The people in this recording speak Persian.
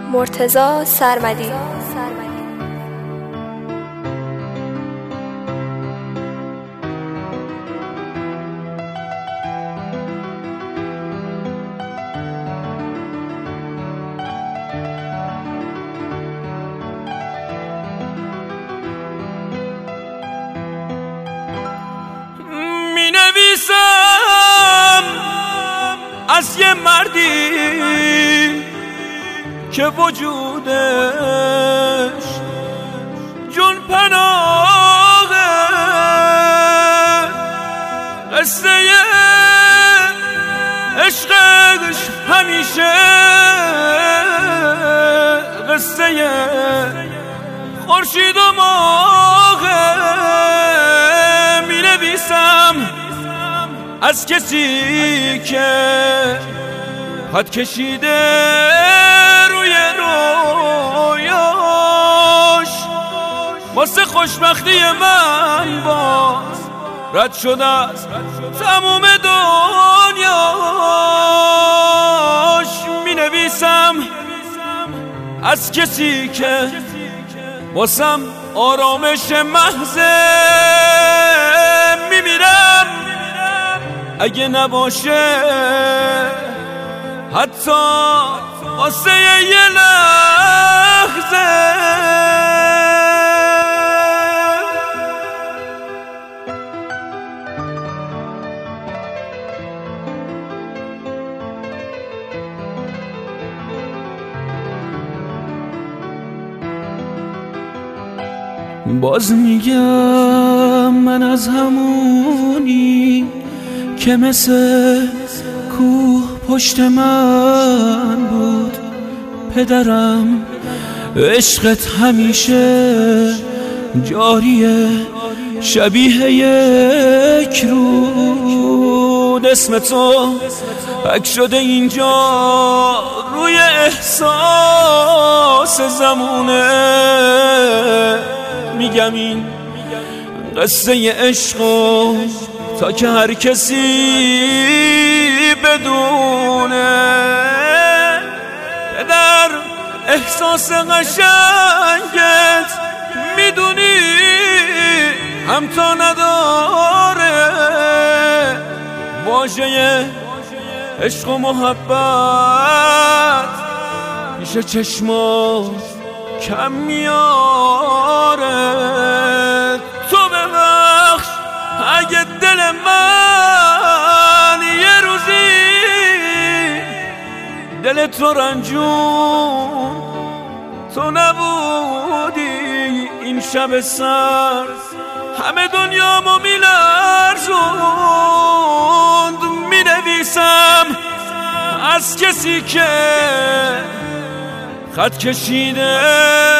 مرتضی سرمدی. می نویسم از یه مردی که وجودش جون پناهه، قصه عشقش همیشه قصه خورشید و ماهه. می نویسم از کسی که خط کشیده روی رویاش، واسه خوشبختی من باز رد شده از تموم دنیاش. می نویسم از کسی که واسم آرامش محضه، می میرم اگه نباشه حتی واسه یه لحظه. باز میگم من از همونی که مثل کوه پشت من بود پدرم، عشقت همیشه جاریه شبیه یک رود. اسم تو حک شده اینجا روی احساس زمونه. میگم این قصه عشقو تا که هر کسی بدونه. پدر احساس قشنگت میدونی هم تا نداره، واژه عشق و محبت پیش چشمات کم میاره. تو ببخش اگه دل من یه روزی دل تو رنجون تو نبودی. این شب سرد همه دنیامو میلرزوند. می نویسم از کسی که خط کشیده